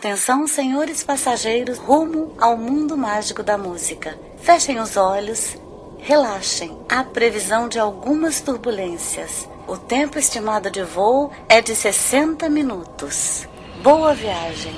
Atenção, senhores passageiros, rumo ao mundo mágico da música. Fechem os olhos, relaxem. Há previsão de algumas turbulências. O tempo estimado de voo é de 60 minutos. Boa viagem.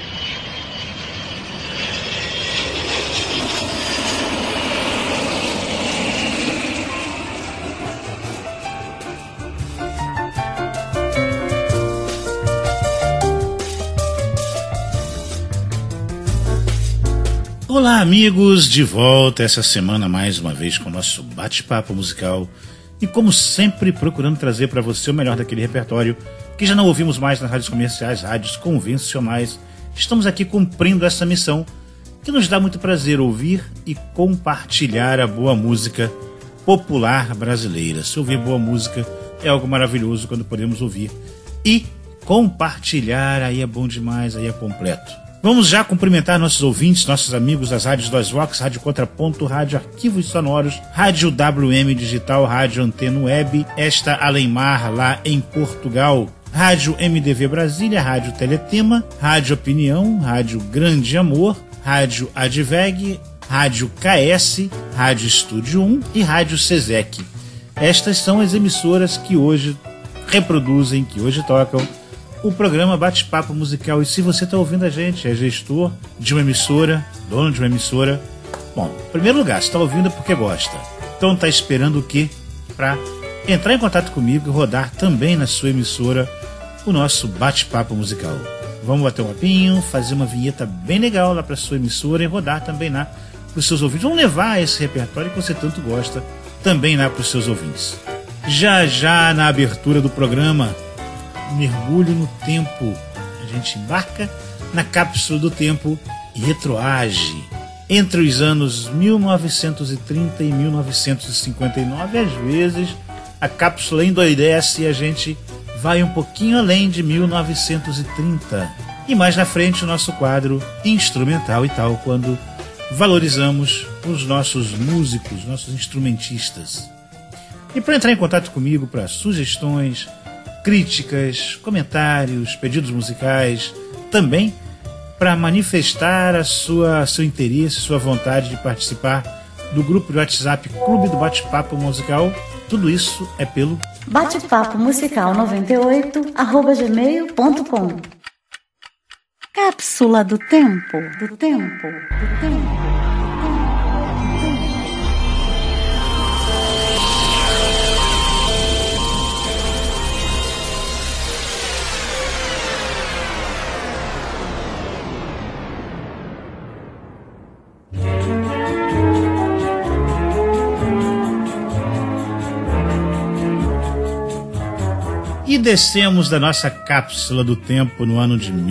Olá, amigos, de volta essa semana mais uma vez com o nosso bate-papo musical e, como sempre, procurando trazer para você o melhor daquele repertório que já não ouvimos mais nas rádios comerciais, rádios convencionais. Estamos aqui cumprindo essa missão que nos dá muito prazer ouvir e compartilhar a boa música popular brasileira. Se ouvir boa música é algo maravilhoso quando podemos ouvir e compartilhar, aí é bom demais, aí é completo. Vamos já cumprimentar nossos ouvintes, nossos amigos das rádios Dois Vox, Rádio Contraponto, Rádio Arquivos Sonoros, Rádio WM Digital, Rádio Antena Web, esta Alemar lá em Portugal, Rádio MDV Brasília, Rádio Teletema, Rádio Opinião, Rádio Grande Amor, Rádio Adveg, Rádio KS, Rádio Estúdio 1 e Rádio Sesec. Estas são as emissoras que hoje reproduzem, que hoje tocam o programa Bate-Papo Musical. E se você está ouvindo a gente, é gestor de uma emissora, dono de uma emissora, bom, em primeiro lugar, você está ouvindo é porque gosta. Então está esperando o quê? Para entrar em contato comigo e rodar também na sua emissora o nosso Bate-Papo Musical. Vamos bater um papinho, fazer uma vinheta bem legal lá para sua emissora e rodar também lá para os seus ouvintes. Vamos levar esse repertório que você tanto gosta também lá para os seus ouvintes. Já na abertura do programa, mergulho no tempo. A gente embarca na cápsula do tempo e retroage entre os anos 1930 e 1959. Às vezes a cápsula endoidece e a gente vai um pouquinho além de 1930. E mais na frente o nosso quadro instrumental e tal, quando valorizamos os nossos músicos, nossos instrumentistas. E para entrar em contato comigo para sugestões, críticas, comentários, pedidos musicais, também para manifestar seu interesse, sua vontade de participar do grupo de WhatsApp Clube do Bate-Papo Musical. Tudo isso é pelo Bate-Papo Musical 98@gmail.com. Cápsula do tempo. E descemos da nossa cápsula do tempo no ano de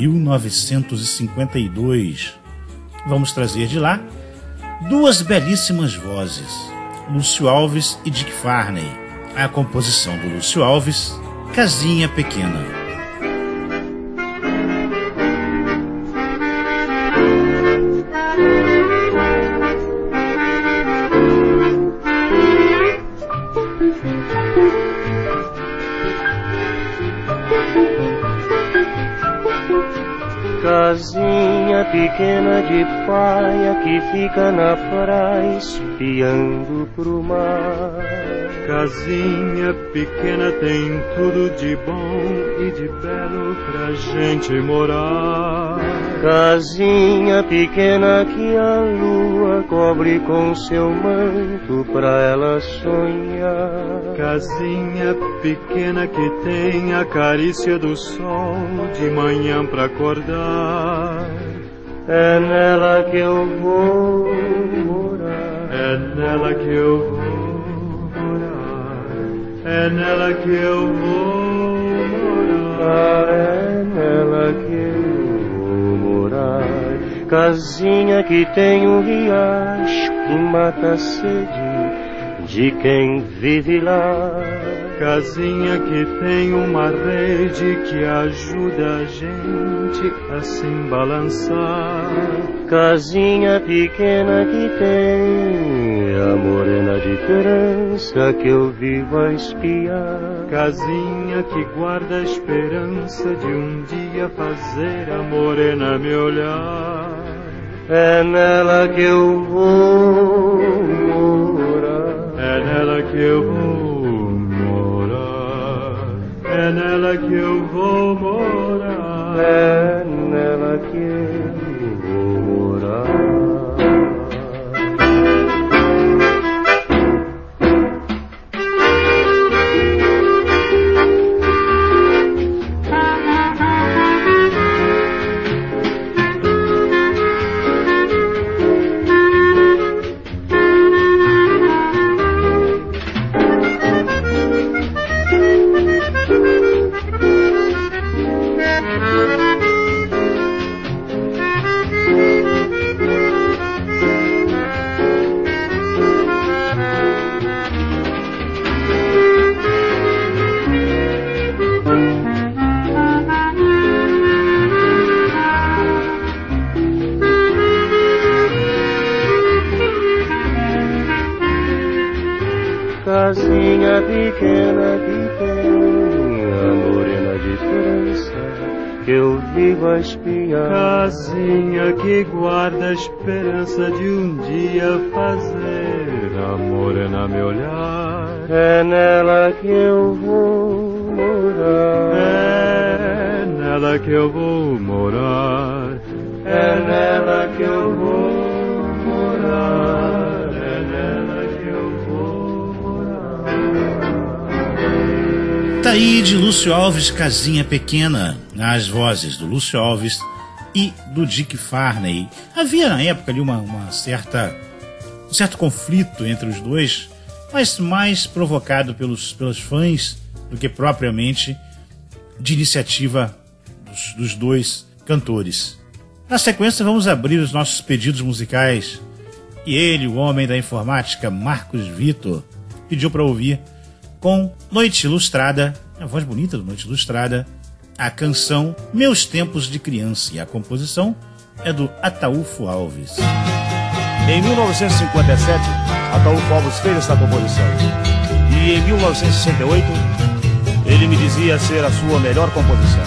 1952. Vamos trazer de lá duas belíssimas vozes, Lúcio Alves e Dick Farney. A composição do Lúcio Alves, Casinha Pequena. Casinha pequena de paia que fica na praia espiando pro mar. Casinha pequena tem tudo de bom e de belo pra gente morar. Casinha pequena que a lua cobre com seu manto pra ela sonhar. Casinha pequena que tem a carícia do sol de manhã pra acordar. É nela que eu vou morar. É nela que eu vou morar. É nela que eu vou morar. É nela que eu vou morar. Casinha que tem um riacho que mata a sede, de quem vive lá. Casinha que tem uma rede que ajuda a gente a se balançar. Casinha pequena que tem a morena de trança que eu vivo a espiar. Casinha que guarda a esperança de um dia fazer a morena me olhar. É nela que eu vou morar. É nela que eu vou morar. É nela que eu vou morar. É nela que eu vou morar. Casinha pequena que tem a morena de trança que eu vivo a espiar. Casinha que guarda a esperança de um dia fazer a morena me olhar. É nela que eu vou morar. É nela que eu vou morar. É nela que eu vou morar. Tá aí de Lúcio Alves, Casinha Pequena, as vozes do Lúcio Alves e do Dick Farney. Havia na época ali um certo conflito entre os dois, mas mais provocado pelos fãs do que propriamente de iniciativa dos dois cantores. Na sequência vamos abrir os nossos pedidos musicais e ele, o homem da informática, Marcos Vitor, pediu para ouvir com Noite Ilustrada, a voz bonita do Noite Ilustrada, a canção Meus Tempos de Criança, e a composição é do Ataúfo Alves. Em 1957, Ataúfo Alves fez essa composição. E em 1968, ele me dizia ser a sua melhor composição.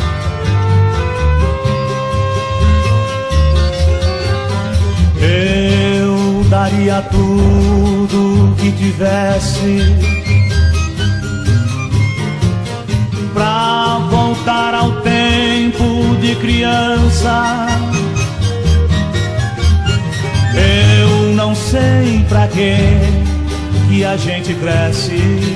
Eu daria tudo que tivesse pra voltar ao tempo de criança. Eu não sei pra que a gente cresce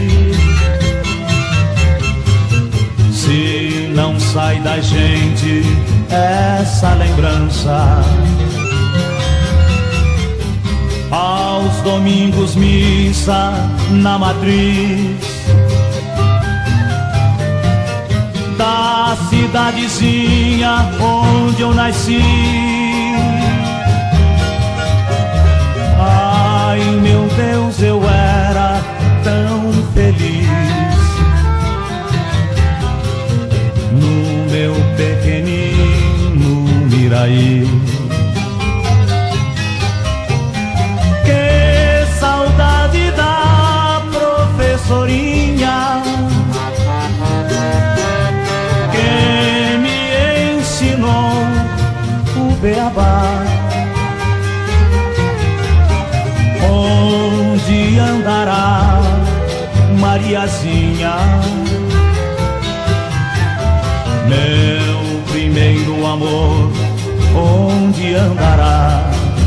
se não sai da gente essa lembrança. Aos domingos missa na matriz da cidadezinha onde eu nasci. Ai, meu Deus, eu era tão feliz no meu pequenino Miraí. Que saudade da professorinha que me ensinou o beabá. Onde andará Mariazinha, meu primeiro amor? Onde andará?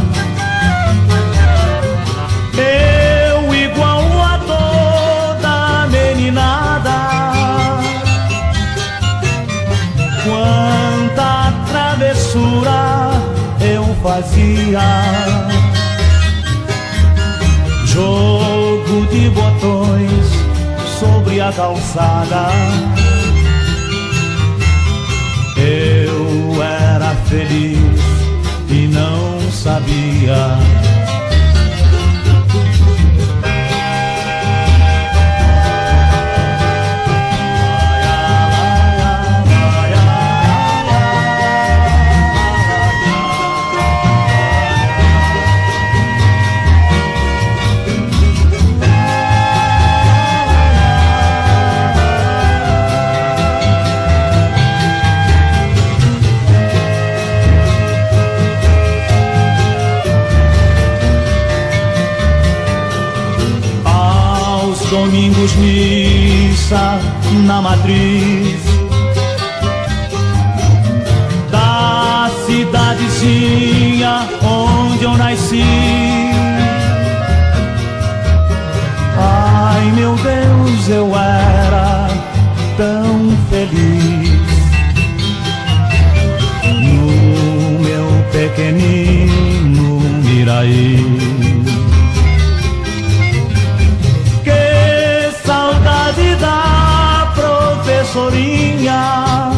Eu igual a toda meninada, quanta travessura eu fazia. Jogo de botões sobre a calçada. Eu era feliz e não sabia. domingos missa na matriz da cidadezinha onde eu nasci. Ai, meu Deus, eu era tão feliz no meu pequenino Miraí. Que saudade da professorinha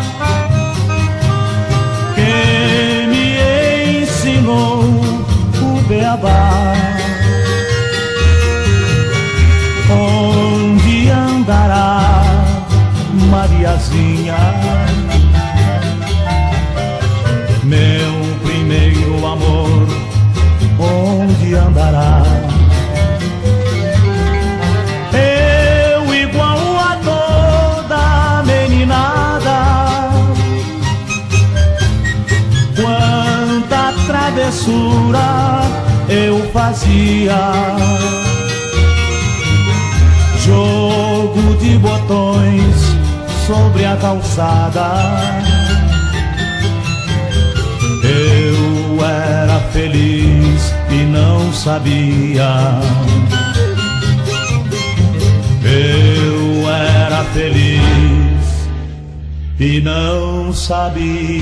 que me ensinou o beabá. Onde andará Mariazinha, meu primeiro amor? Onde andará? Eu igual a toda meninada, quanta travessura eu fazia. Jogo de botões sobre a calçada. Eu era feliz e não sabia. Eu era feliz e não sabia.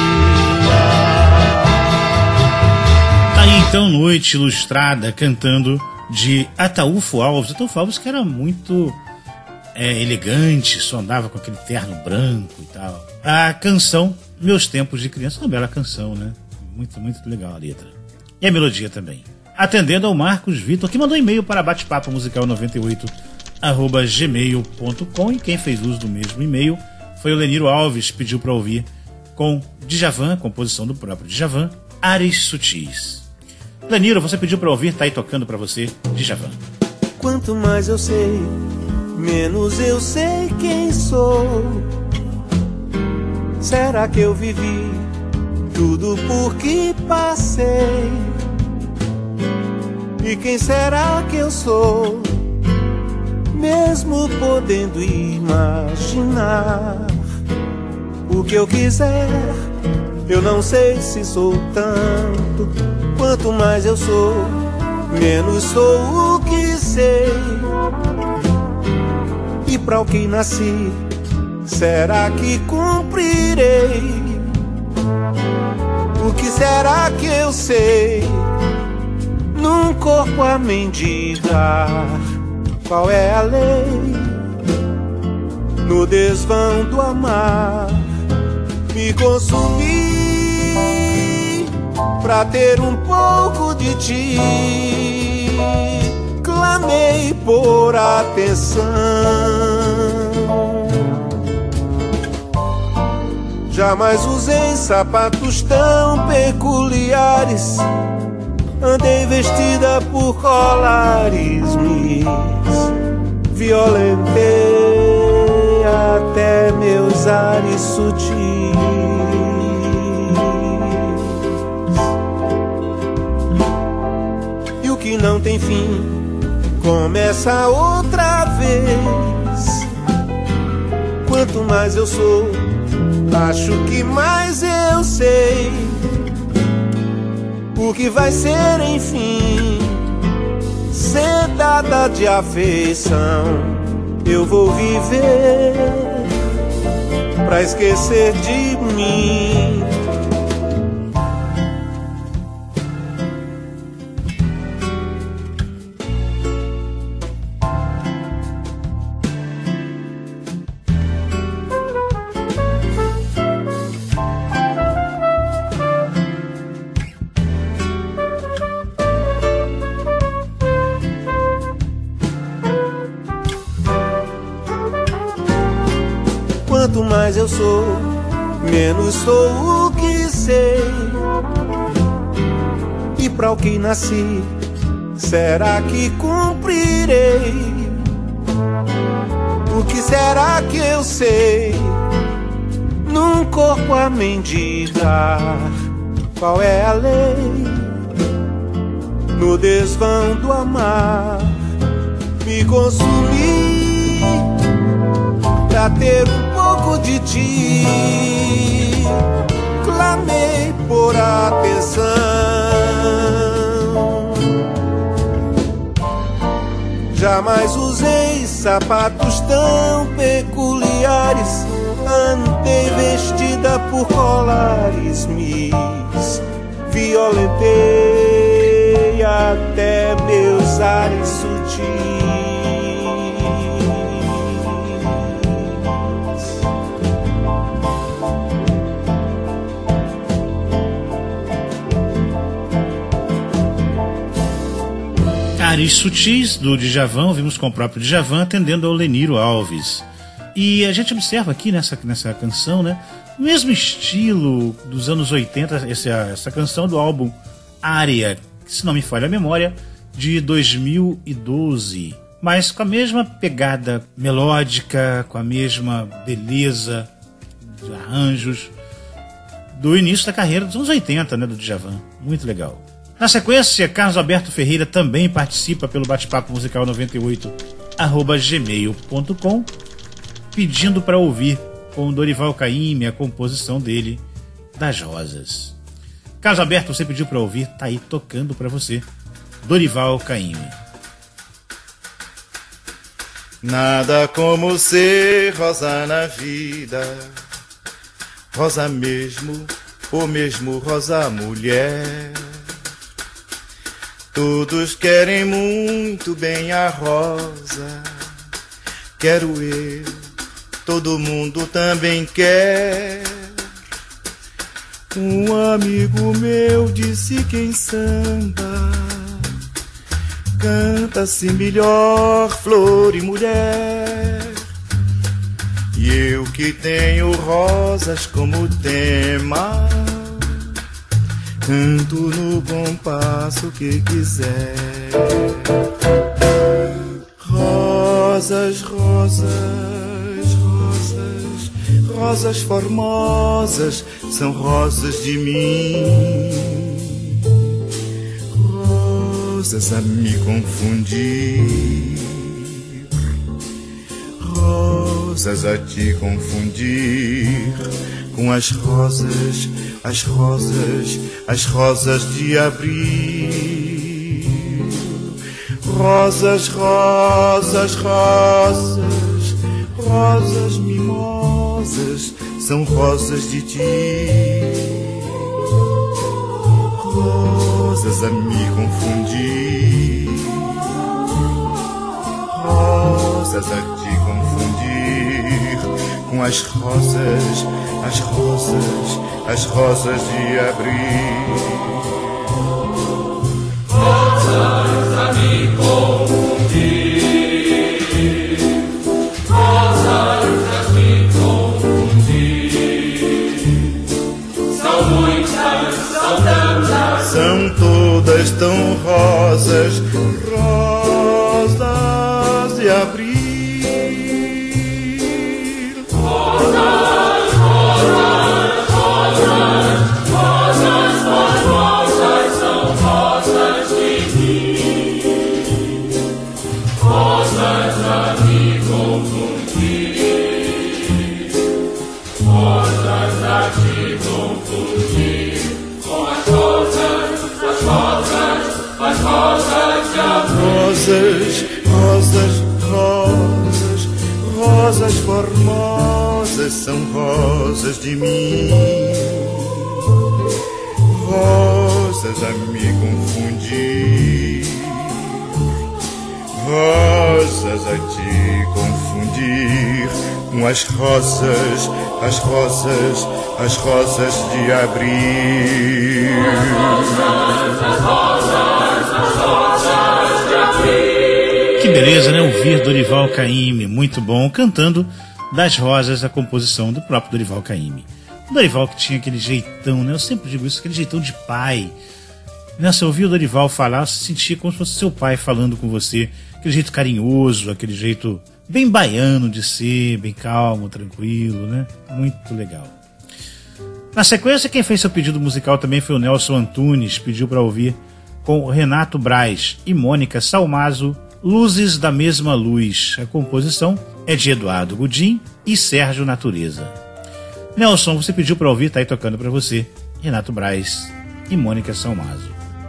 Tá aí então, Noite Ilustrada, cantando de Ataúfo Alves. Ataúfo Alves, que era muito elegante, só andava com aquele terno branco e tal. A canção Meus Tempos de Criança, uma bela canção, né? Muito, muito legal a letra. E a melodia também. Atendendo ao Marcos Vitor, que mandou e-mail para batepapomusical98@gmail.com, e quem fez uso do mesmo e-mail foi o Leniro Alves, pediu para ouvir com Djavan, composição do próprio Djavan, Ares Sutis. Leniro, você pediu para ouvir, tá aí tocando para você, Djavan. Quanto mais eu sei, menos eu sei quem sou. Será que eu vivi tudo por que passei? E quem será que eu sou? Mesmo podendo imaginar o que eu quiser, eu não sei se sou tanto. Quanto mais eu sou, menos sou o que sei. E para o que nasci, será que cumprirei? O que será que eu sei? Num corpo a mendigar, qual é a lei? No desvão do amar, me consumi pra ter um pouco de ti. Clamei por atenção, jamais usei sapatos tão peculiares. Andei vestida por colares mis, violentei até meus ares sutis. E o que não tem fim começa outra vez. Quanto mais eu sou, acho que mais eu sei. O que vai ser, enfim, sentada de afeição, eu vou viver pra esquecer de mim. Quanto mais eu sou, menos sou o que sei. E para o que nasci, será que cumprirei? O que será que eu sei? Num corpo a mendigar, qual é a lei? No desvão do amar, me consumi pra ter um pouco de ti. Clamei por atenção. Jamais usei sapatos tão peculiares. Andei vestida por colares, Miss. Violentei até meus ares sutis. Ares Sutis, do Djavan, ouvimos com o próprio Djavan atendendo ao Leniro Alves. E a gente observa aqui nessa canção, né, o mesmo estilo dos anos 80, essa canção do álbum Área, se não me falha a memória, de 2012. Mas com a mesma pegada melódica, com a mesma beleza de arranjos do início da carreira dos anos 80, né, do Djavan. Muito legal. Na sequência, Carlos Alberto Ferreira também participa pelo bate-papo musical 98@gmail.com, pedindo para ouvir com Dorival Caymmi a composição dele, Das Rosas. Carlos Alberto, você pediu para ouvir, tá aí tocando para você, Dorival Caymmi. Nada como ser rosa na vida, rosa mesmo, ou mesmo rosa mulher. Todos querem muito bem a rosa, quero eu, todo mundo também quer. Um amigo meu disse que em samba canta-se melhor flor e mulher. E eu que tenho rosas como tema, canto no bom passo que quiser. Rosas, rosas, rosas, rosas formosas, são rosas de mim. Rosas a me confundir, rosas a te confundir com as rosas, as rosas, as rosas de abril. Rosas, rosas, rosas, rosas mimosas, são rosas de ti. Rosas a me confundir, rosas a te confundir com as rosas, as rosas, as rosas de abril. Rosas a me confundir, rosas a me confundir. São muitas, são tantas, são todas tão rosas, rosas de abril. Rosas, rosas, rosas, rosas formosas, são rosas de mim. Rosas a me confundir, rosas a te confundir com as rosas, as rosas, as rosas de abril. Que beleza, né? Ouvir Dorival Caymmi, muito bom, cantando Das Rosas, a composição do próprio Dorival Caymmi. O Dorival que tinha aquele jeitão, né? Eu sempre digo isso, aquele jeitão de pai. Você ouvia o Dorival falar, você sentia como se fosse seu pai falando com você, aquele jeito carinhoso, aquele jeito bem baiano de ser, bem calmo, tranquilo, né? Muito legal. Na sequência, quem fez seu pedido musical também foi o Nelson Antunes, pediu para ouvir com Renato Braz e Mônica Salmazo, Luzes da Mesma Luz. A composição é de Eduardo Gudim e Sérgio Natureza. Nelson, você pediu para ouvir, tá aí tocando para você, Renato Braz e Mônica Salmazo.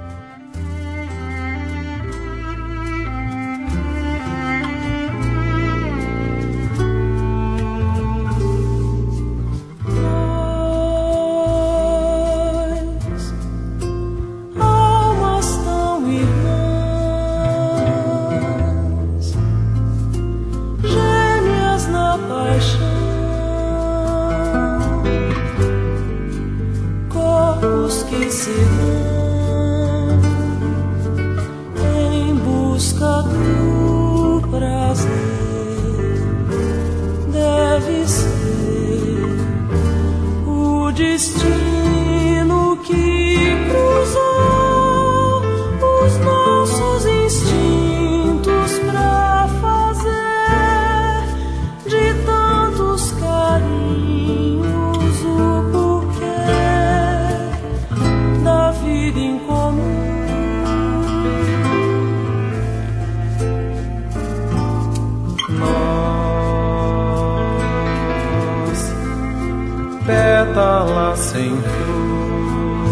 Pétala sem flor,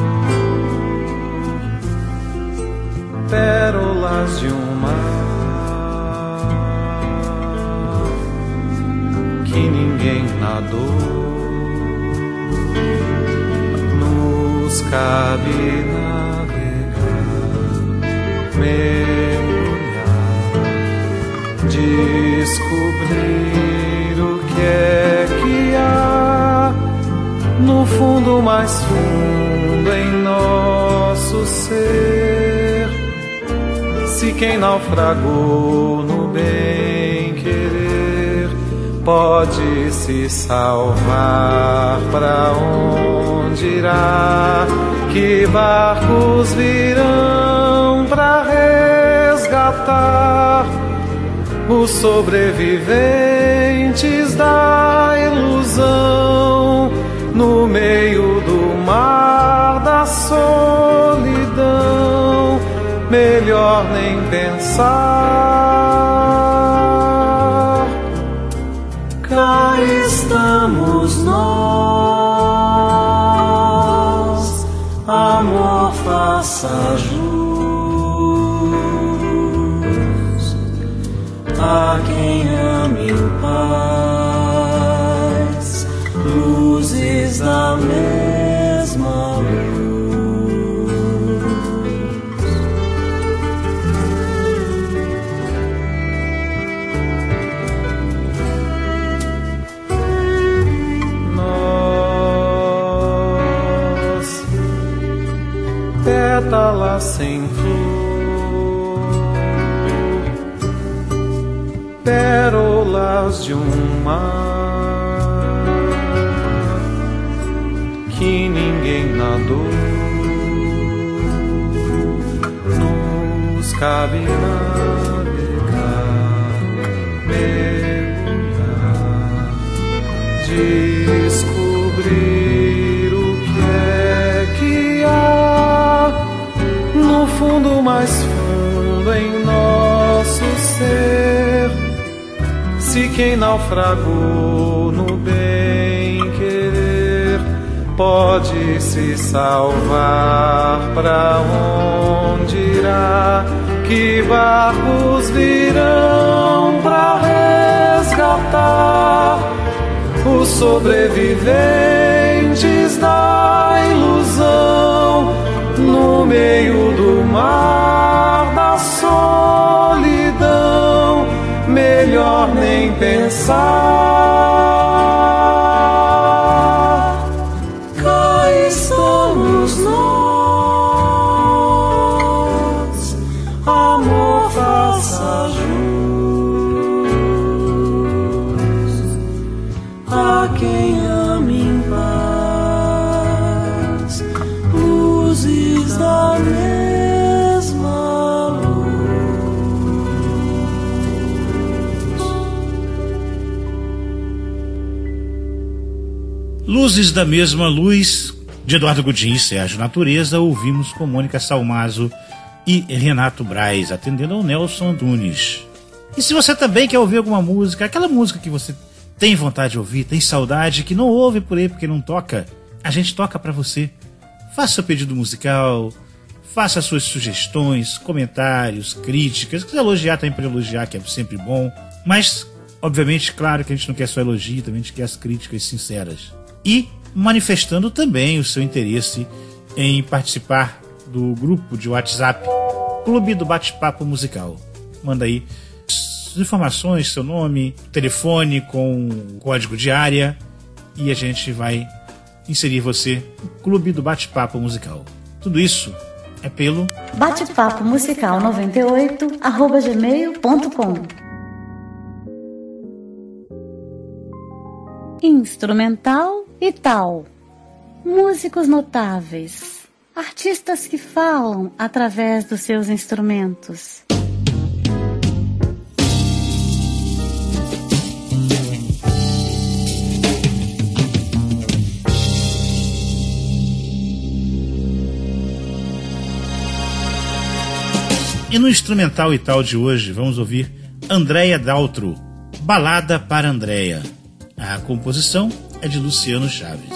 pérolas de um mar que ninguém nadou, nos cabe navegar, mergulhar, descobrir o que é que há no fundo mais fundo em nosso ser. Se quem naufragou no bem-querer pode se salvar, pra onde irá? Que barcos virão pra resgatar os sobreviventes da ilusão? No meio do mar da solidão, melhor nem pensar. Cá estamos nós, amor faça jus a quem ame em paz, luzes da mesma luz. Nós, pétala sem flor, pérolas de um mar que ninguém nadou, nos cabe navegar, mergulhar, descobrir o que é que há no fundo mais fundo em nosso ser. Se quem naufragou no bem-querer pode se salvar, pra onde irá? Que barcos virão pra resgatar os sobreviventes da ilusão? No meio do mar da solidão, melhor nem pensar. Cá estamos nós, amor faça jus a quem ame em paz, luzes da mesma luz. Luzes da Mesma Luz, de Eduardo Gudim e Sérgio Natureza, ouvimos com Mônica Salmazo e Renato Braz, atendendo ao Nelson Antunes. E se você também quer ouvir alguma música, aquela música que você tem vontade de ouvir, tem saudade, que não ouve por aí porque não toca, a gente toca pra você. Faça seu pedido musical, faça suas sugestões, comentários, críticas. Se quiser elogiar, também pode elogiar, que é sempre bom. Mas, obviamente, claro que a gente não quer só elogio, também a gente quer as críticas sinceras. E manifestando também o seu interesse em participar do grupo de WhatsApp Clube do Bate-Papo Musical. Manda aí as informações, seu nome, telefone com código de área e a gente vai inserir você no Clube do Bate-Papo Musical. Tudo isso é pelo Bate-Papo Musical 98@gmail.com. Instrumental e tal. Músicos notáveis. Artistas que falam através dos seus instrumentos. E no instrumental e tal de hoje vamos ouvir Andréia Daltro, Balada para Andréia. A composição é de Luciano Chaves.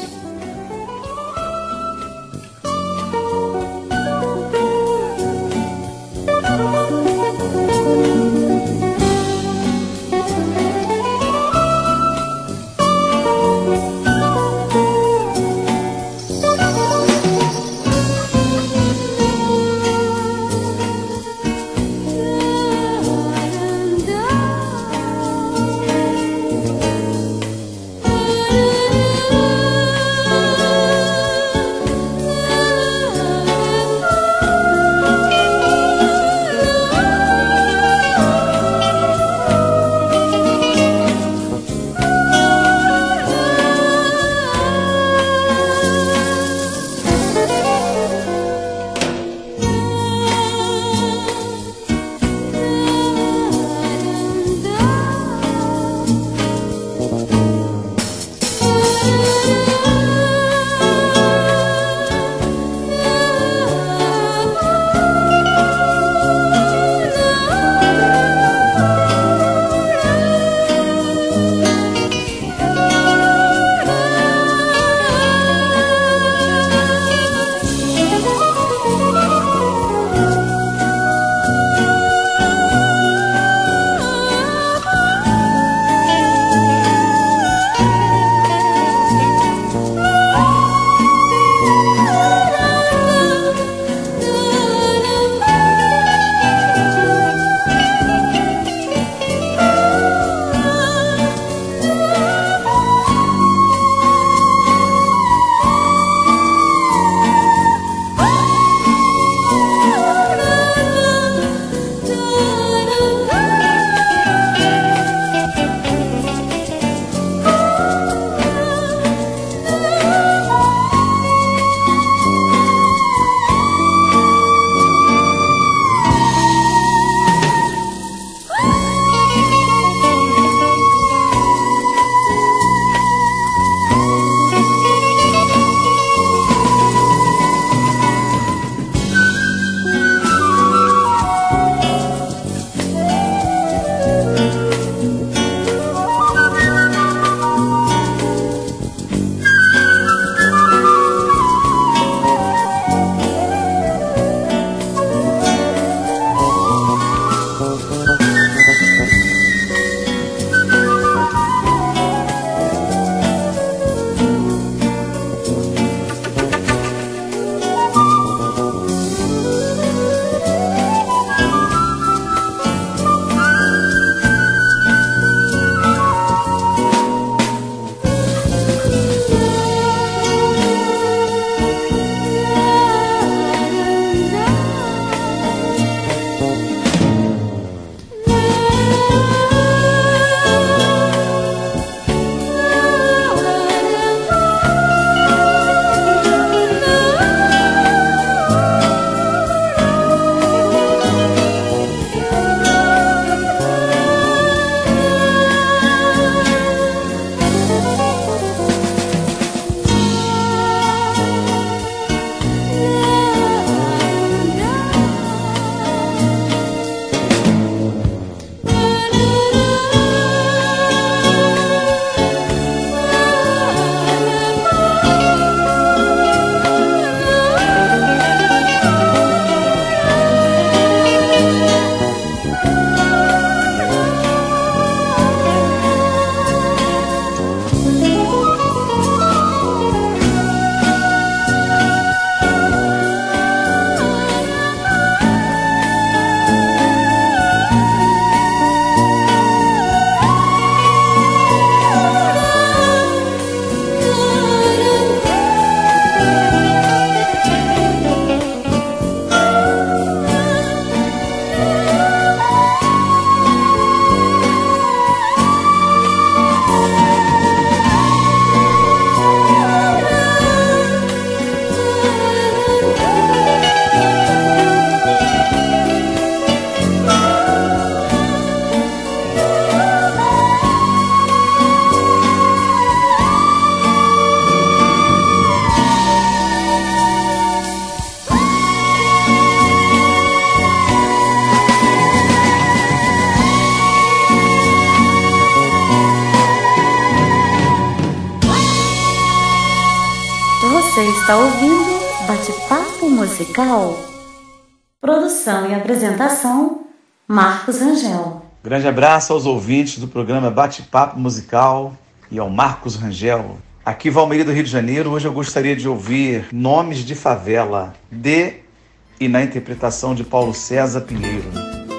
está ouvindo Bate-Papo Musical. Produção e apresentação, Marcos Rangel. Grande abraço aos ouvintes do programa Bate-Papo Musical e ao Marcos Rangel. Aqui Valmeri do Rio de Janeiro. Hoje eu gostaria de ouvir Nomes de Favela, e na interpretação de Paulo César Pinheiro.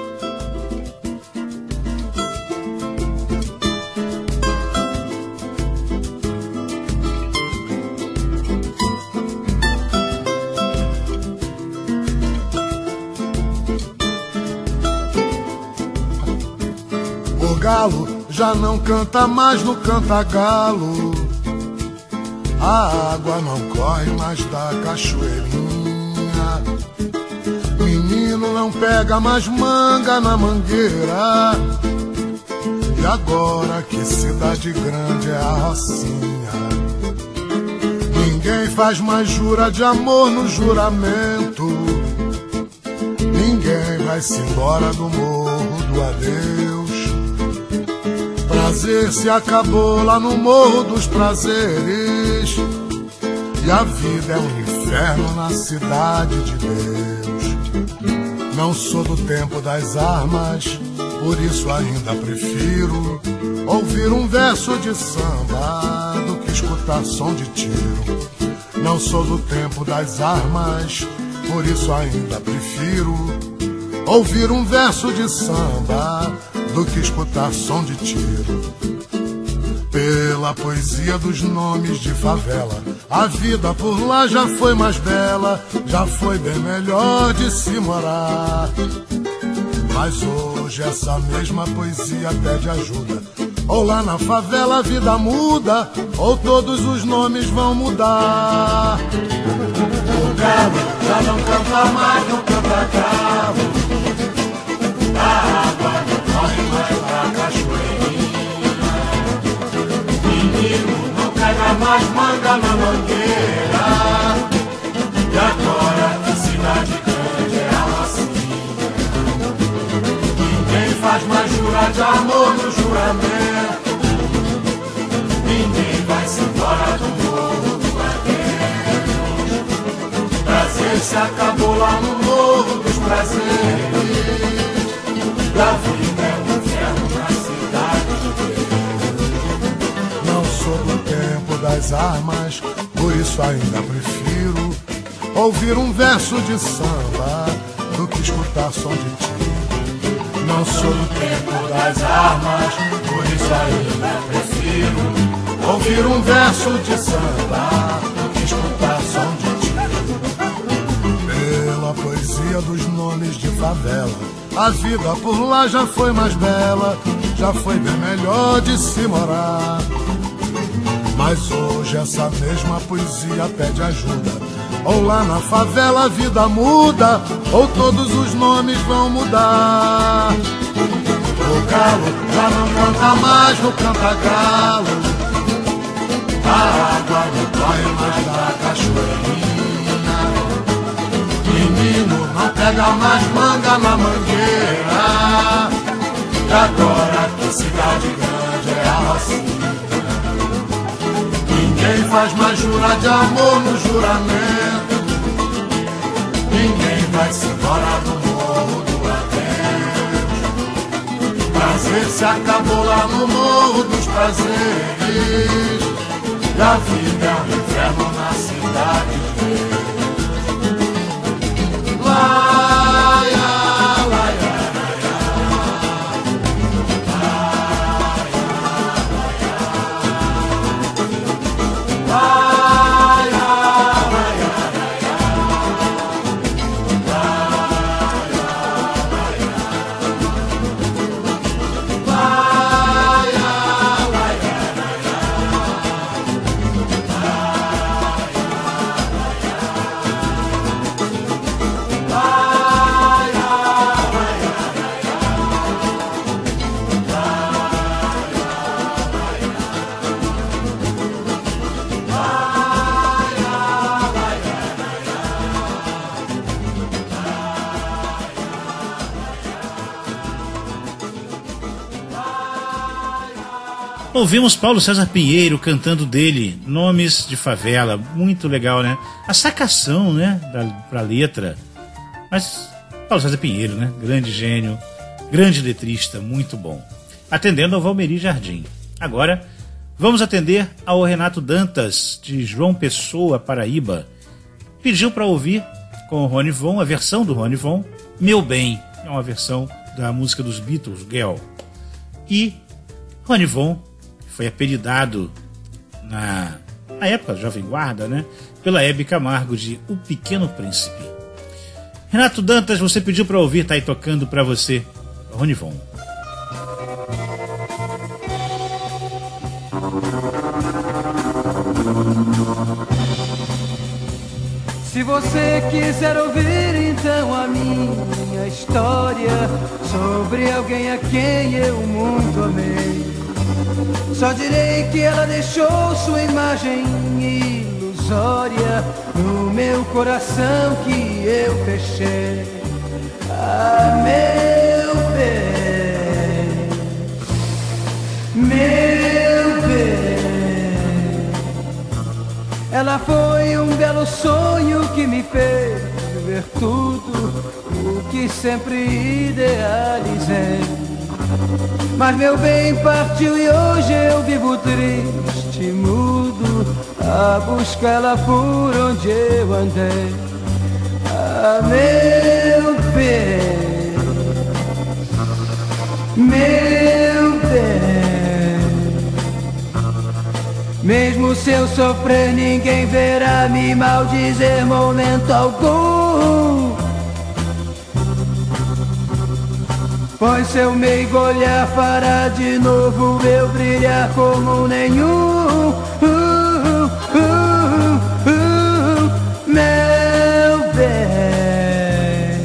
O galo já não canta mais no canta-galo, a água não corre mais da cachoeirinha. Menino não pega mais manga na mangueira, e agora que cidade grande é a Rocinha. Ninguém faz mais jura de amor no juramento, ninguém vai-se embora do morro do adeus. Prazer se acabou lá no morro dos prazeres, e a vida é um inferno na cidade de Deus. Não sou do tempo das armas, por isso ainda prefiro ouvir um verso de samba do que escutar som de tiro. Não sou do tempo das armas, por isso ainda prefiro ouvir um verso de samba do que escutar som de tiro. Pela poesia dos nomes de favela, a vida por lá já foi mais bela, já foi bem melhor de se morar. Mas hoje essa mesma poesia pede ajuda, ou lá na favela a vida muda, ou todos os nomes vão mudar. O galo já não canta mais, não canta galo, a água não corre mais da cachoeirinha. Menino não pega mais manga na mangueira, e agora que cidade grande é a Rocinha. Ninguém faz mais jura de amor no juramento, ninguém vai-se embora do morro do adeus. Prazer se acabou lá no morro dos prazeres, a vida é um inferno na cidade de Deus. Não sou do tempo das armas, por isso ainda prefiro ouvir um verso de samba do que escutar som de tiro. Não sou do tempo das armas, por isso ainda prefiro ouvir um verso de samba do que escutar som de tiro. Pela poesia dos nomes de favela, a vida por lá já foi mais bela, já foi bem melhor de se morar. Mas hoje essa mesma poesia pede ajuda, ou lá na favela a vida muda, ou todos os nomes vão mudar. O galo já não canta mais no canta-galo, a água não corre mais da cachoeirinha. Menino não pega mais manga na mangueira, e agora que cidade grande é a Rocinha. Ninguém faz mais jura de amor no juramento, ninguém vai-se embora do morro do adeus. Prazer se acabou lá no morro dos prazeres, e a vida é um inferno na cidade de Deus. Bye. Ouvimos Paulo César Pinheiro cantando dele, Nomes de Favela, muito legal, né? A sacação, né, pra letra. Mas Paulo César Pinheiro, né? Grande gênio, grande letrista, muito bom. Atendendo ao Valmeri Jardim. Agora, vamos atender ao Renato Dantas, de João Pessoa, Paraíba. Pediu para ouvir com o Rony Von, a versão do Rony Von, Meu Bem. É uma versão da música dos Beatles, Girl. E Rony Von foi apelidado na época Jovem Guarda, né, pela Hebe Camargo de O Pequeno Príncipe. Renato Dantas, você pediu para ouvir, tá aí tocando para você, Rony Von. Se você quiser ouvir então a minha história sobre alguém a quem eu muito amei, só direi que ela deixou sua imagem ilusória no meu coração que eu fechei. Ah, meu bem, meu bem, ela foi um belo sonho que me fez ver tudo o que sempre idealizei. Mas meu bem partiu e hoje eu vivo triste e mudo a buscá-la por onde eu andei. Ah, meu bem, meu bem, mesmo se eu sofrer ninguém verá me maldizer momento algum. Pois seu meigo olhar fará de novo eu brilhar como nenhum. Meu bem,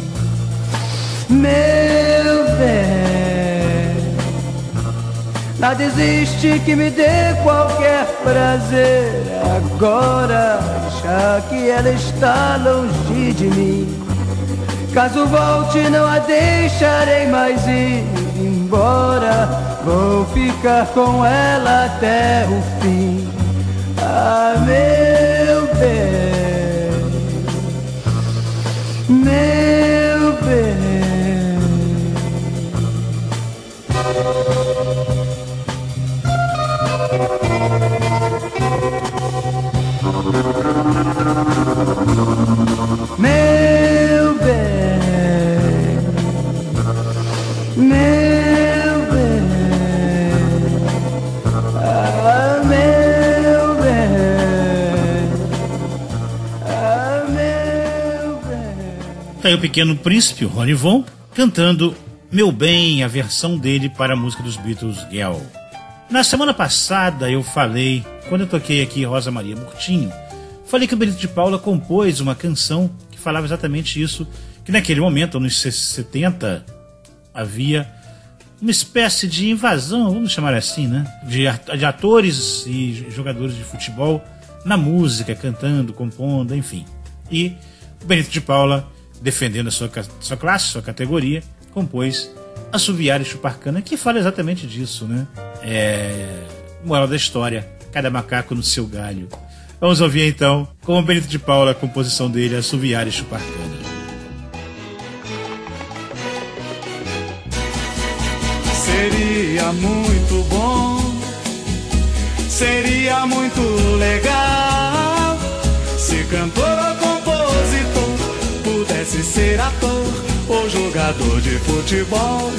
meu bem, nada existe que me dê qualquer prazer agora, já que ela está longe de mim. Caso volte não a deixarei mais ir embora, vou ficar com ela até o fim. Ah, meu bem, meu bem. Meu bem, meu bem, ah, meu bem, ah, meu bem. Tá aí o Pequeno Príncipe, o Rony Von, cantando Meu Bem, a versão dele para a música dos Beatles, Girl. Na semana passada eu falei, quando eu toquei aqui Rosa Maria Murtinho, falei que o Benito de Paula compôs uma canção que falava exatamente isso, que naquele momento, nos 70, havia uma espécie de invasão, vamos chamar assim, né, de atores e jogadores de futebol na música, cantando, compondo, enfim. E o Benito de Paula, defendendo a sua classe, sua categoria, compôs Assoviar e Chupar Cana, que fala exatamente disso, né? Moral da história, cada macaco no seu galho. Vamos ouvir então, com o Benito de Paula, a composição dele, Assoviar e Chupar Cana. Seria muito bom, seria muito legal, se cantor ou compositor pudesse ser ator ou jogador de futebol.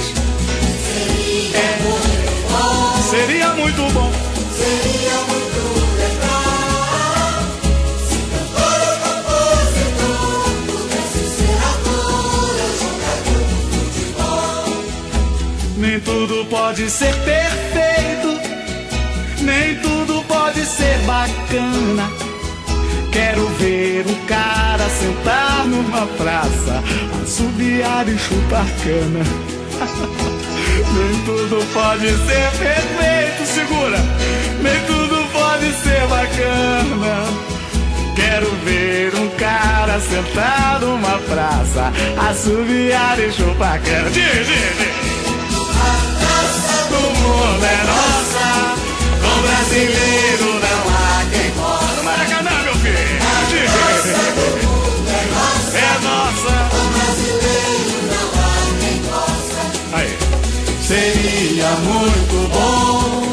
Seria muito bom, seria muito legal, se cantor ou compositor pudesse ser ator ou jogador de futebol. Nem tudo pode ser perfeito, nem tudo pode ser bacana. Quero ver um cara sentar numa praça, assobiar e chupar cana. Nem tudo pode ser perfeito, segura. Nem tudo pode ser bacana. Quero ver um cara sentado numa praça, assobiar e chupar cana. do mundo é nossa. Com brasileiro não há quem possa. Maracanã, meu filho. É nossa. Com brasileiro não há quem possa. Aí. Seria muito bom.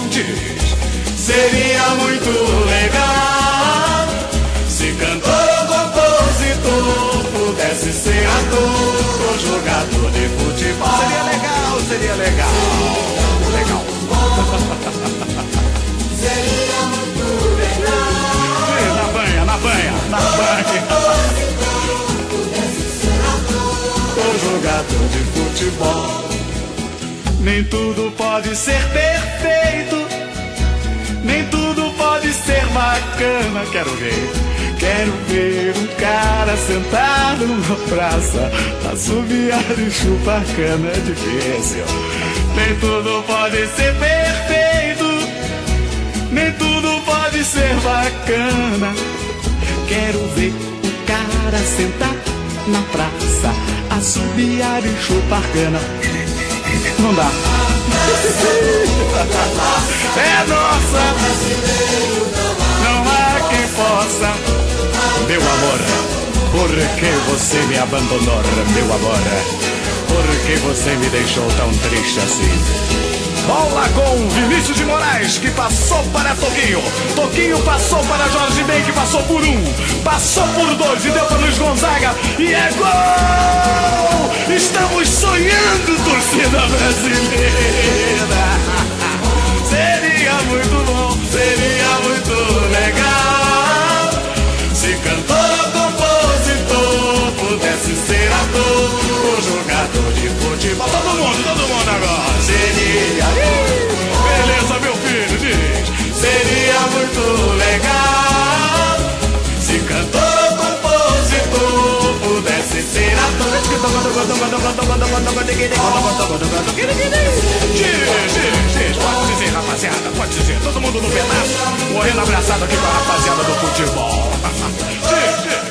Seria muito legal se cantor ou compositor pudesse ser ator ou jogador de futebol. Seria legal, seria legal. Legal. Seria muito legal. Na banha, na banha, na banha. Pudesse ser ator ou jogador de futebol. Nem tudo pode ser perfeito, nem tudo pode ser bacana. Quero ver um cara sentado numa praça, assobiar e chupar cana. É difícil. Nem tudo pode ser perfeito, nem tudo pode ser bacana. Quero ver um cara sentado na praça, assobiar e chupar cana. Não dá. É nossa. Não há quem possa. Meu amor, por que você me abandonou, meu amor? Por que você me deixou tão triste assim? Bola com Vinícius de Moraes, que passou para Toquinho. Toquinho passou para Jorge Ben, que passou por um. Passou por dois e deu para Luiz Gonzaga. E é gol! Estamos sonhando, torcida brasileira. Seria muito bom, seria muito legal se cantor ou compositor pudesse ser ator ou jogador de futebol. Todo mundo agora. Seria, beleza, meu filho, diz. Seria muito legal se cantor ou compositor pudesse ser ator. Diz, pode dizer, rapaziada, pode dizer. Todo mundo no pedaço, morrendo abraçado aqui com a rapaziada do futebol. Diz.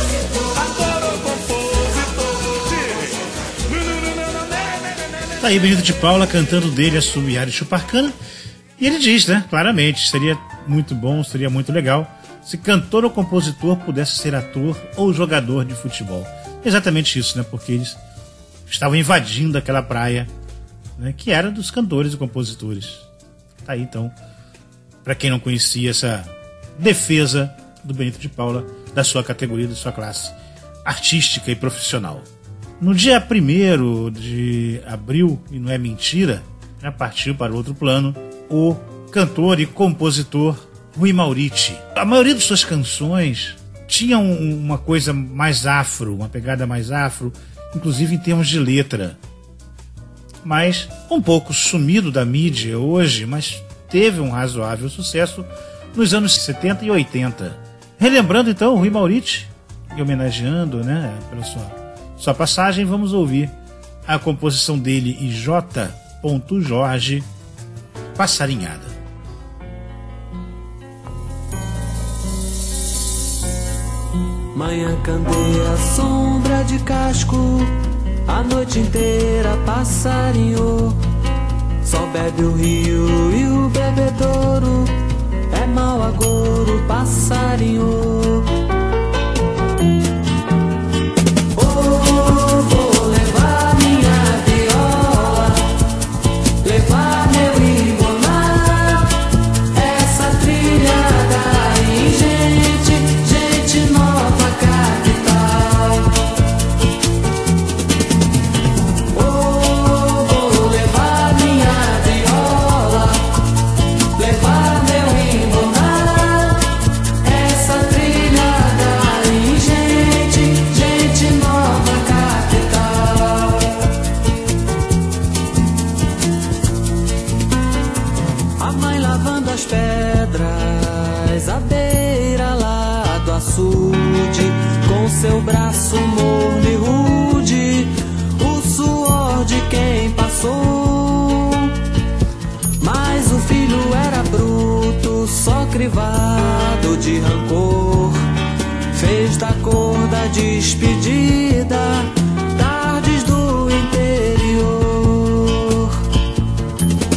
Tá aí Benito de Paula cantando dele, assobiar e chupar cana. E ele diz, né, claramente, seria muito bom, seria muito legal se cantor ou compositor pudesse ser ator ou jogador de futebol. Exatamente isso, né, porque eles estavam invadindo aquela praia, né, que era dos cantores e compositores. Tá aí, então, para quem não conhecia essa defesa do Benito de Paula, da sua categoria, da sua classe artística e profissional. No dia 1º de abril, e não é mentira, né, partiu para outro plano o cantor e compositor Rui Mauriti. A maioria de suas canções tinha uma coisa mais afro, uma pegada mais afro, inclusive em termos de letra. Mas um pouco sumido da mídia hoje, mas teve um razoável sucesso nos anos 70 e 80. Relembrando então o Rui Mauriti e homenageando, né, pela sua passagem, vamos ouvir a composição dele e J. Jorge, Passarinhada. Manhã candeia, sombra de casco, a noite inteira passarinho. Só bebe o rio e o bebedouro, é mau agouro, passarinho. Vou levar minha viola, levar meu imoná, essa trilhada em gente nova capital. Vou levar minha viola, levar meu imoná, essa trilhada em gente nova capital. A mãe lavando as pedras à beira lá do açude, com seu braço morno e rude, o suor de quem passou. Mas o filho era bruto, só crivado de rancor, fez da cor da despedida tardes do interior.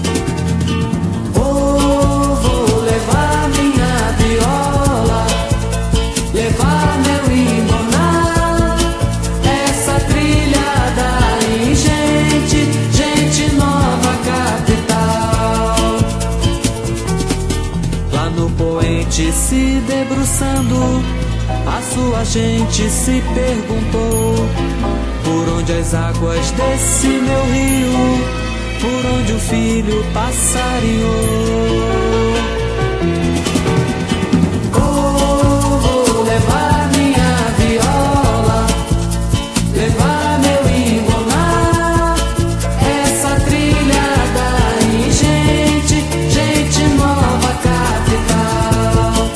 noite se debruçando, a sua gente se perguntou: por onde as águas desse meu rio, por onde o filho passarinhou? Vou levar minha viola, levar meu embonar, essa trilhada em gente nova capital.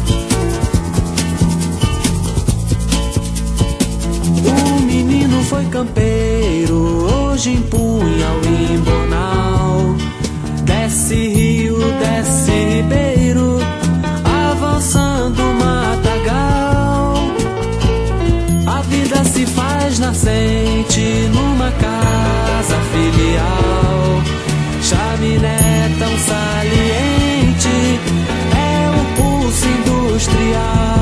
O menino foi campeiro, hoje empunha o imbonal. Desce rio, desce ribeiro, avançando o matagal. A vida se faz nascente numa casa filial. Chaminé tão saliente é o pulso industrial.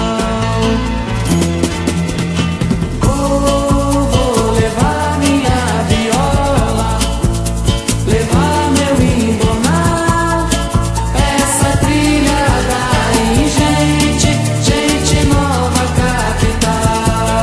Vou levar minha viola, levar meu embonar, essa trilhada em gente nova capital.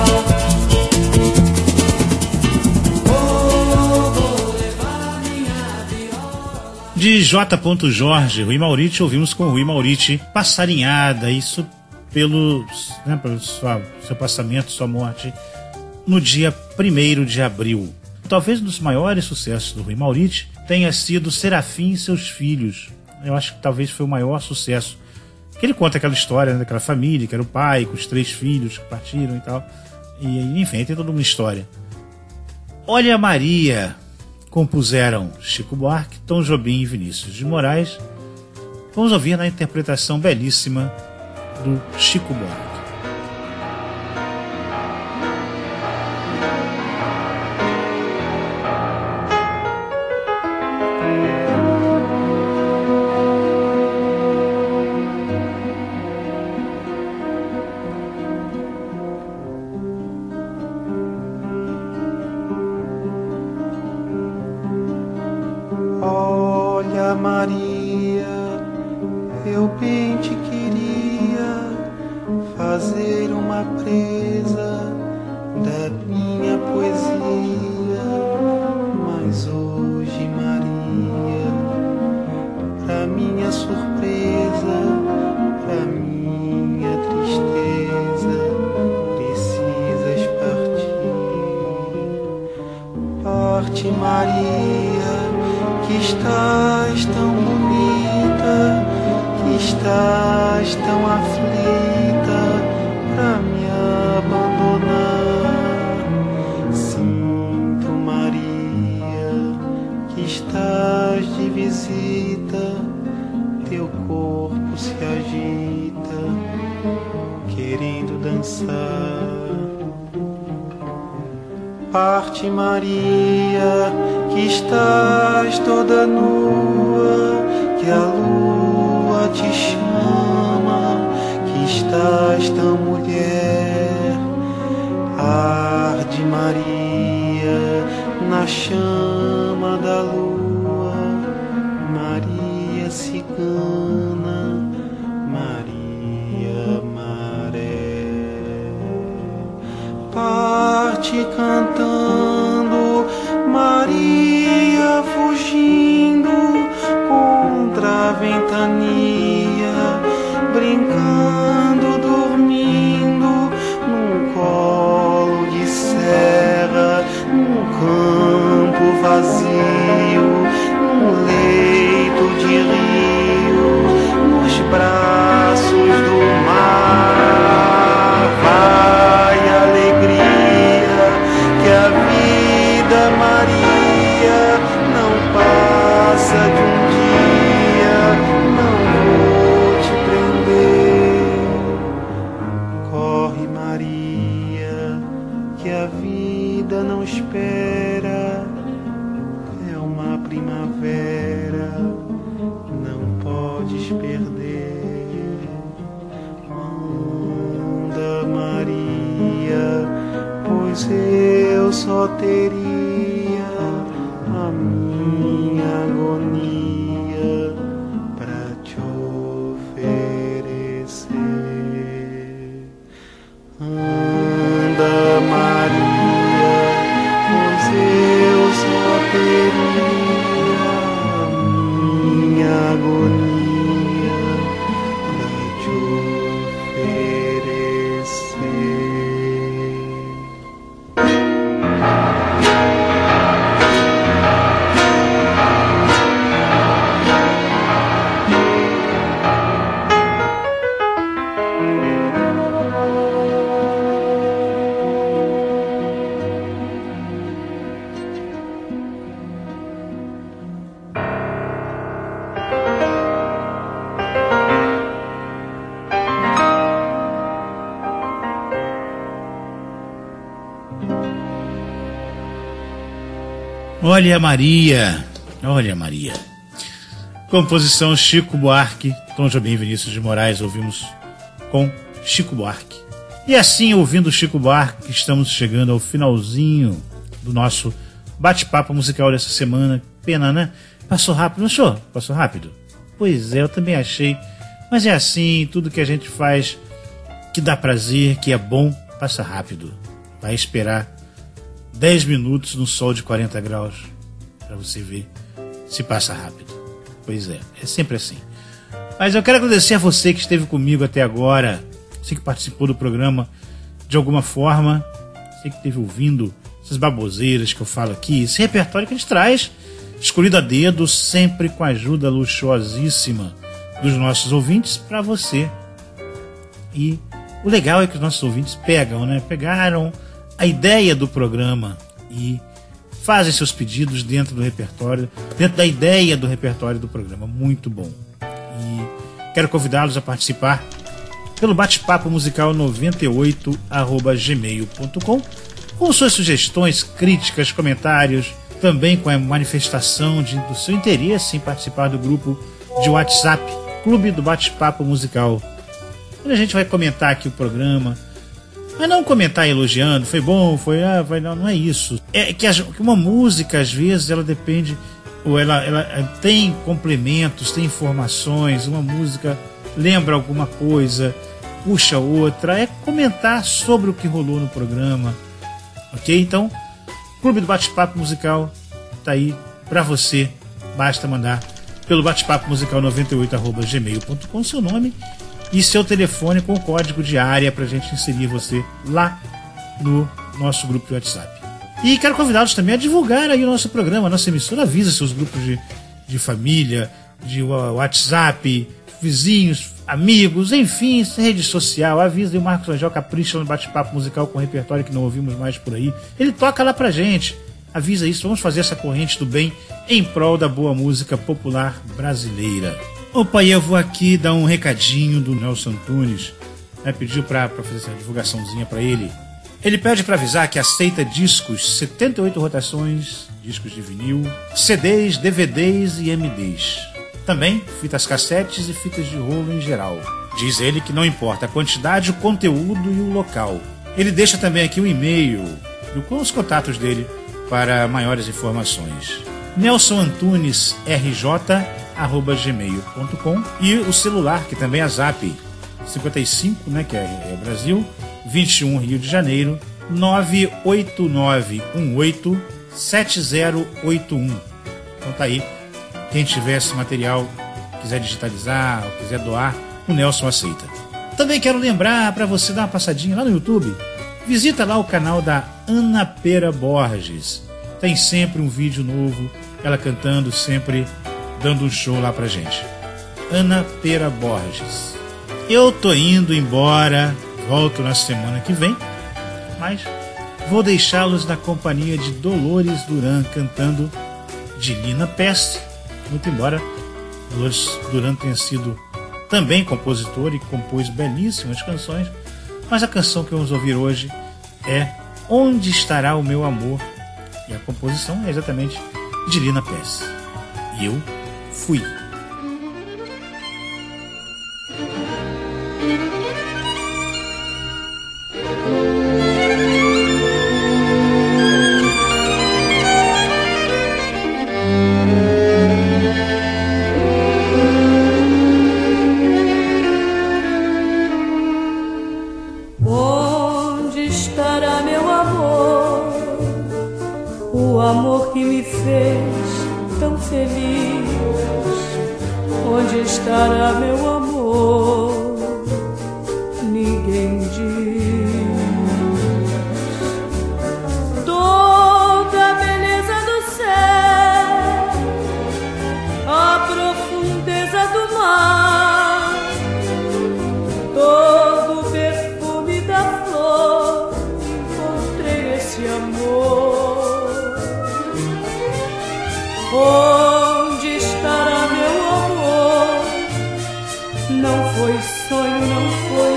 Vou levar minha viola. De J. Jorge, Rui Mauriti, ouvimos com Rui Mauriti Passarinhada, isso pelo seu passamento, sua morte no dia 1º de abril. Talvez um dos maiores sucessos do Rui Mauriti tenha sido Serafim e Seus Filhos. Eu acho que talvez foi o maior sucesso. Que ele conta aquela história, né, daquela família, que era o pai com os 3 filhos que partiram e tal. E enfim, tem toda uma história. Olha Maria, compuseram Chico Buarque, Tom Jobim e Vinícius de Moraes. Vamos ouvir na interpretação belíssima do Chico Buarque. Olha Maria, eu bem te queria fazer uma presa da minha poesia, mas hoje Maria, pra minha surpresa, pra minha tristeza, precisas partir. Parte Maria, que estás tão bonita, que estás tão aflita pra me abandonar. Sinto Maria, que estás de visita, teu corpo se agita, querendo dançar. Parte Maria, que estás toda nua, que a lua te chama, que estás tão mulher. Arde Maria na chama da lua, Maria cigana, Maria maré. Parte cantando Maria, fugindo contra a ventania, brincando, dormindo num colo de serra, num campo vazio, num leito de rio, nos braços do mar. Vai alegria, que a vida Maria não passa de um dia, não vou te prender. Corre Maria, que a vida não espera, é uma primavera, não podes perder. Anda Maria, pois eu só teria a minha agonia. Olha Maria, olha Maria. Composição Chico Buarque, Tom Jobim e Vinícius de Moraes, ouvimos com Chico Buarque. E assim, ouvindo Chico Buarque, estamos chegando ao finalzinho do nosso bate-papo musical dessa semana. Pena, né? Passou rápido, não achou? Passou rápido? Pois é, eu também achei. Mas é assim, tudo que a gente faz que dá prazer, que é bom, passa rápido. Vai esperar 10 minutos no sol de 40 graus para você ver se passa rápido. Pois é sempre assim. Mas eu quero agradecer a você que esteve comigo até agora, você que participou do programa de alguma forma, você que esteve ouvindo essas baboseiras que eu falo aqui, esse repertório que a gente traz, escolhido a dedo, sempre com a ajuda luxuosíssima dos nossos ouvintes para você. E o legal é que os nossos ouvintes pegaram a ideia do programa e fazem seus pedidos dentro do repertório, dentro da ideia do repertório do programa. Muito bom. E quero convidá-los a participar pelo bate-papo musical 98@gmail.com com suas sugestões, críticas, comentários, também com a manifestação do seu interesse em participar do grupo de WhatsApp Clube do Bate-Papo Musical. Onde a gente vai comentar aqui o programa, mas não comentar elogiando, foi bom, não é isso. É que uma música, às vezes, ela depende, ou ela tem complementos, tem informações, uma música lembra alguma coisa, puxa outra, é comentar sobre o que rolou no programa, ok? Então, Clube do Bate-Papo Musical tá aí para você, basta mandar pelo bate-papo musical 98@gmail.com seu nome e seu telefone com o código de área pra gente inserir você lá no nosso grupo de WhatsApp. E quero convidá-los também a divulgar aí o nosso programa, a nossa emissora. Avisa seus grupos de família, de WhatsApp, vizinhos, amigos, enfim, rede social. Avisa aí o Marcos Angel capricha no bate-papo musical com repertório que não ouvimos mais por aí. Ele toca lá pra gente. Avisa isso, vamos fazer essa corrente do bem em prol da boa música popular brasileira. Opa, e eu vou aqui dar um recadinho do Nelson Antunes. Pediu para fazer essa divulgaçãozinha para ele. Ele pede para avisar que aceita discos, 78 rotações, discos de vinil, CDs, DVDs e MDs. Também fitas cassetes e fitas de rolo em geral. Diz ele que não importa a quantidade, o conteúdo e o local. Ele deixa também aqui o e-mail com os contatos dele para maiores informações. nelsonantunesrj@gmail.com e o celular, que também é Zap, 55, né, que é Brasil, 21 Rio de Janeiro, 989187081. Então tá aí, quem tiver esse material, quiser digitalizar ou quiser doar, o Nelson aceita. Também quero lembrar para você dar uma passadinha lá no YouTube, visita lá o canal da Ana Pera Borges. Tem sempre um vídeo novo, ela cantando, sempre dando um show lá pra gente. Ana Pera Borges. Eu tô indo embora, volto na semana que vem, mas vou deixá-los na companhia de Dolores Duran cantando de Lina Peste. Muito embora Dolores Duran tenha sido também compositor e compôs belíssimas canções, mas a canção que vamos ouvir hoje é Onde Estará o Meu Amor? E a composição é exatamente de Lina Peste. E eu fui. Onde estará meu amor? O amor que me fez tão feliz. Onde estará meu amor? Ninguém diz. Toda a beleza do céu, a profundeza do mar, todo o perfume da flor, encontrei esse amor. Onde estará meu amor? Não foi sonho, não foi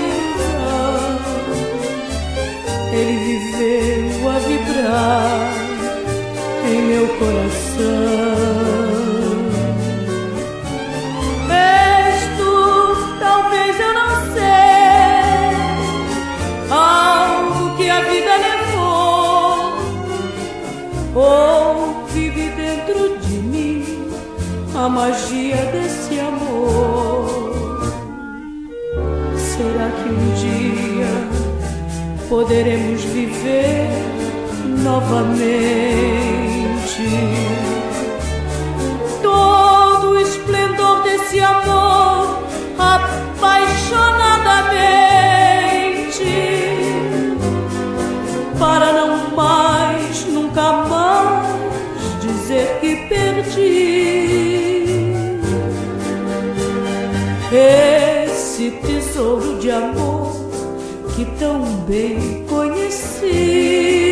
ilusão. Ele viveu a vibrar em meu coração. És tu, talvez eu não sei, algo que a vida levou, ou vive dentro de mim a magia desse amor. Será que um dia poderemos viver novamente todo o esplendor desse amor apaixonadamente, para não mais, nunca mais dizer que perdi esse tesouro de amor que tão bem conheci.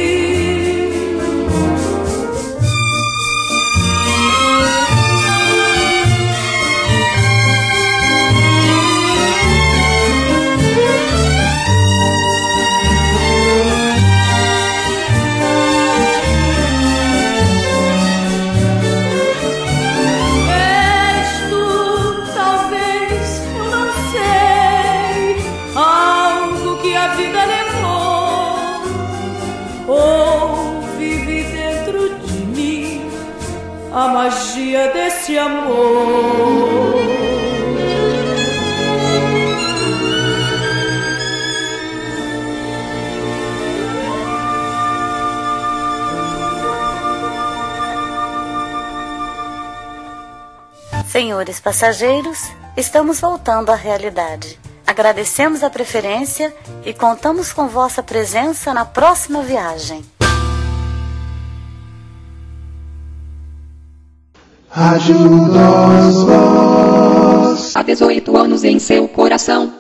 A magia desse amor. Senhores passageiros, estamos voltando à realidade. Agradecemos a preferência e contamos com vossa presença na próxima viagem. Ajuda-os, há 18 anos em seu coração.